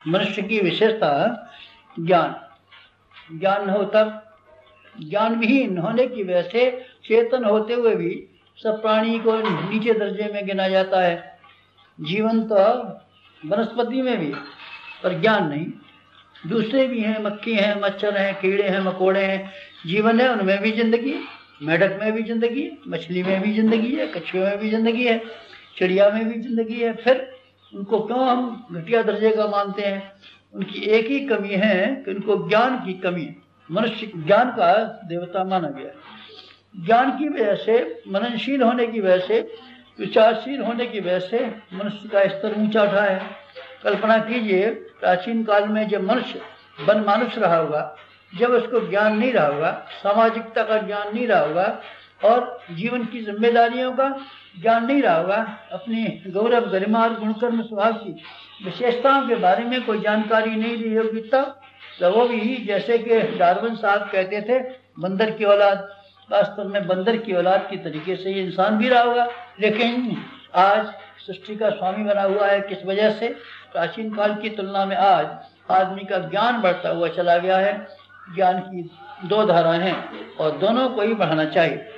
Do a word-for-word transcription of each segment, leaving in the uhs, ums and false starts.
मनुष्य की विशेषता ज्ञान। ज्ञान हो तब, ज्ञान विहीन होने की वजह से चेतन होते हुए भी सब प्राणी को नीचे दर्जे में गिना जाता है। जीवन तो वनस्पति में भी, पर ज्ञान नहीं। दूसरे भी हैं, मक्खी हैं, मच्छर हैं, कीड़े हैं, मकोड़े हैं, जीवन है, उनमें भी जिंदगी है। मेढक में भी जिंदगी है, मछली में भी जिंदगी है, कछुए में भी जिंदगी है, चिड़िया में भी जिंदगी है। फिर उनको क्यों हम घटिया दर्जे का मानते हैं? उनकी एक ही कमी है कि उनको ज्ञान की कमी है। मनुष्य ज्ञान का देवता माना गया है। ज्ञान की वजह से, मननशील होने की वजह से, विचारशील होने की वजह से मनुष्य का स्तर ऊंचा उठा है। कल्पना कीजिए, प्राचीन काल में जब मनुष्य वन मानुष रहा होगा, जब उसको ज्ञान नहीं रहा होगा, सामाजिकता का ज्ञान नहीं रहा होगा और जीवन की जिम्मेदारियों का ज्ञान नहीं रहा होगा, अपनी गौरव गरिमा और गुणकर्म स्वभाव की विशेषताओं के बारे में कोई जानकारी नहीं ली होगी, तब तो वो भी जैसे कि डार्विन साहब कहते थे, बंदर की औलाद, वास्तव में बंदर की औलाद की तरीके से ये इंसान भी रहा होगा। लेकिन आज सृष्टि का स्वामी बना हुआ है। किस वजह से? प्राचीन काल की तुलना में आज आदमी का ज्ञान बढ़ता हुआ चला गया है। ज्ञान की दो धाराएं हैं और दोनों को ही बढ़ाना चाहिए।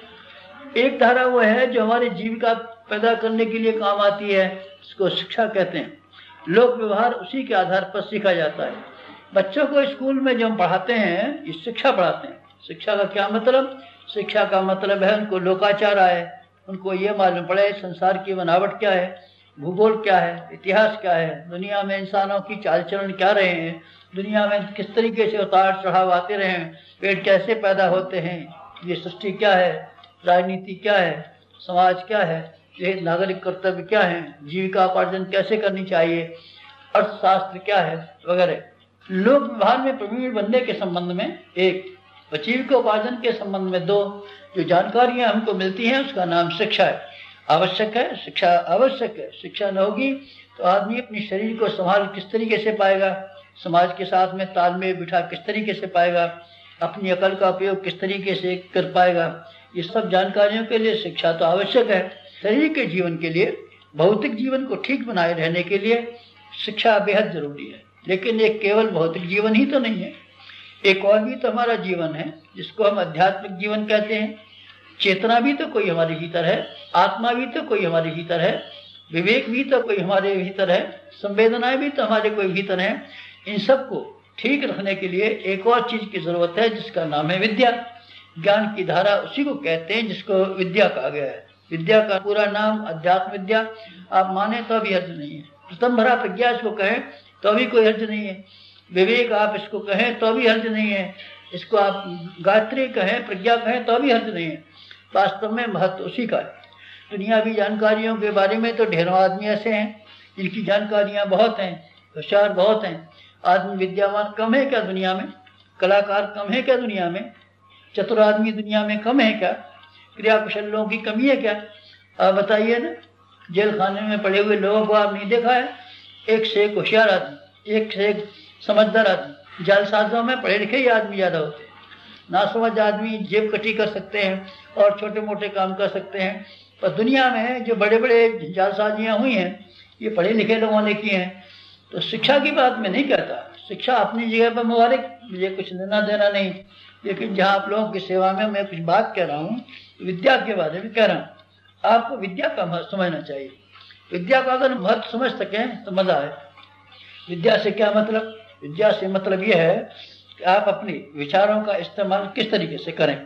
एक धारा वो है जो हमारी जीविका पैदा करने के लिए काम आती है, इसको शिक्षा कहते हैं। लोक व्यवहार उसी के आधार पर सीखा जाता है। बच्चों को स्कूल में जब हम पढ़ाते हैं, ये शिक्षा पढ़ाते हैं। शिक्षा का क्या मतलब? शिक्षा का मतलब है उनको लोकाचार आए, उनको ये मालूम पड़े संसार की बनावट क्या है, भूगोल क्या है, इतिहास क्या है, दुनिया में इंसानों की चाल चलन क्या रहे हैं, दुनिया में किस तरीके से उतार चढ़ाव आते रहे हैं, पेड़ कैसे पैदा होते हैं, ये सृष्टि क्या है, राजनीति क्या है, समाज क्या है, ये नागरिक कर्तव्य क्या है, जीविका उपार्जन कैसे करनी चाहिए, अर्थशास्त्र क्या है वगैरह। लोक व्यवहार में प्रवीण बनने के संबंध में एक, जीविका उपार्जन के संबंध में दो, जो जानकारियां हमको मिलती हैं उसका नाम शिक्षा है। आवश्यक है, शिक्षा आवश्यक है। शिक्षा न होगी तो आदमी अपने शरीर को संभाल किस तरीके से पाएगा, समाज के साथ में तालमेल बिठा किस तरीके से पाएगा, अपनी अकल का उपयोग किस तरीके से कर पाएगा। ये सब जानकारियों के लिए शिक्षा तो आवश्यक है। शरीर के जीवन के लिए, भौतिक जीवन को ठीक बनाए रहने के लिए शिक्षा बेहद जरूरी है। लेकिन एक केवल भौतिक जीवन ही तो नहीं है, एक और भी तो हमारा जीवन है जिसको हम आध्यात्मिक जीवन कहते हैं। चेतना भी तो कोई हमारे भीतर है, आत्मा भी तो कोई हमारे भीतर है, विवेक भी तो कोई हमारे भीतर है, संवेदनाएं भी तो हमारे कोई भीतर है। इन सबको ठीक रखने के लिए एक और चीज की जरूरत है जिसका नाम है विद्या। ज्ञान की धारा उसी को कहते हैं जिसको विद्या कहा गया है। विद्या का पूरा नाम अध्यात्म विद्या। आप माने तो भी हर्ज नहीं है। प्रथम भरा प्रज्ञा इसको कहें तो भी कोई हर्ज नहीं है। विवेक आप इसको कहें तो भी हर्ज नहीं है। इसको आप गायत्री कहें, प्रज्ञा कहें तो भी हर्ज नहीं है। वास्तव में महत्व उसी का है। दुनियावी जानकारियों के बारे में तो ढेरों आदमी ऐसे हैं जिनकी जानकारियां बहुत हैं, होशियार बहुत हैं। आदमी विद्यावान कम है क्या दुनिया में? कलाकार कम है क्या दुनिया में? चतुर आदमी दुनिया में कम है क्या? क्रिया कुशल लोगों की कमी है क्या? आप बताइए ना। जेल खाने में पड़े हुए लोगों को आप नहीं देखा है? एक से एक होशियार आदमी, एक से एक समझदार आदमी। जालसाजों में पढ़े लिखे ही आदमी ज्यादा होते हैं। नासमझ आदमी जेब कटी कर सकते हैं और छोटे मोटे काम कर सकते हैं, पर दुनिया में जो बड़े बड़े जालसाजियां हुई हैं ये पढ़े लिखे लोगों ने की हैं। तो शिक्षा की बात मैं नहीं कहता, शिक्षा अपनी जगह पर मुबारक, मुझे कुछ लेना देना नहीं। लेकिन जहाँ आप लोगों की सेवा में मैं कुछ बात कह रहा हूँ, विद्या के बारे में कह रहा हूँ। आपको विद्या का महत्व समझना चाहिए। विद्या का अगर महत्व समझ सकें तो मजा है। विद्या से क्या मतलब? विद्या से मतलब यह है कि आप अपने विचारों का इस्तेमाल किस तरीके से करें,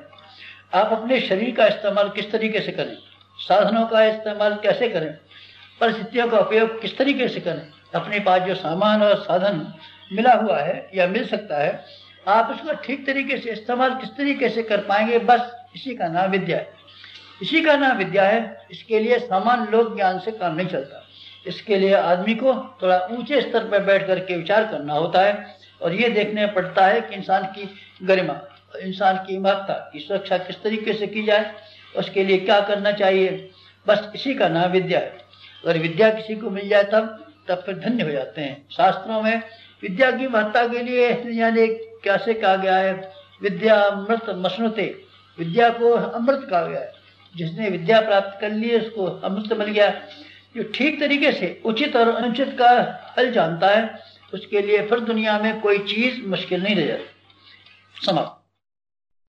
आप अपने शरीर का इस्तेमाल किस तरीके से करें, साधनों का इस्तेमाल कैसे करें, परिस्थितियों का उपयोग किस तरीके से करें। अपने पास जो सामान और साधन मिला हुआ है या मिल सकता है, आप उसको ठीक तरीके से इस्तेमाल किस तरीके से कर पाएंगे, बस इसी का नाम विद्या है। इसी का नाम विद्या है। इसके लिए सामान्य लोक ज्ञान से काम नहीं चलता। इसके लिए आदमी को थोड़ा ऊंचे स्तर पर बैठ करके विचार करना होता है और ये देखने पड़ता है कि इंसान की गरिमा, इंसान की महत्ता की सुरक्षा किस तरीके से की जाए, उसके लिए क्या करना चाहिए। बस इसी का नाम विद्या है। अगर विद्या किसी को मिल जाए तब तब फिर धन्य हो जाते हैं। शास्त्रों में विद्या की महत्ता के लिए यानी कैसे कहा गया है, विद्या अमृत मसनुते, विद्या को अमृत कहा गया है। जिसने विद्या प्राप्त कर ली उसको अमृत मिल गया। जो ठीक तरीके से उचित और अनुचित का हल जानता है उसके लिए फिर दुनिया में कोई चीज मुश्किल नहीं रह जाती। समाप्त।